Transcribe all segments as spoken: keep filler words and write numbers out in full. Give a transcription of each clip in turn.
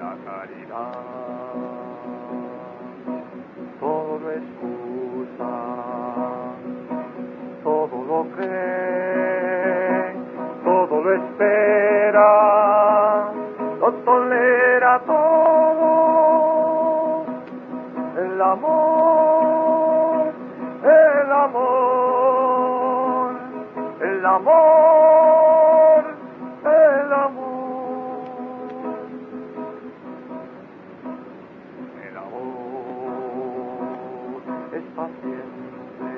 la caridad. Todo lo excusa, todo lo cree, todo lo espera, lo tolera todo. El amor, el amor, el amor, el amor. El amor es paciente,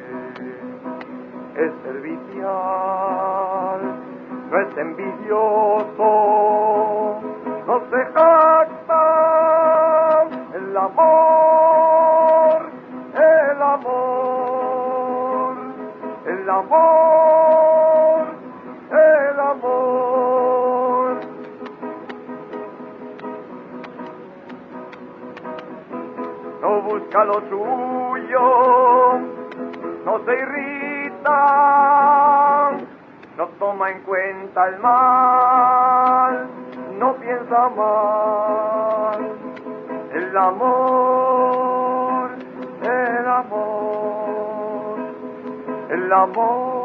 es servicial, no es envidioso, no se jacta. El amor, el amor, el amor, el amor. No busca lo suyo, no se irrita, no toma en cuenta el mal, no piensa mal. El amor, el amor, el amor.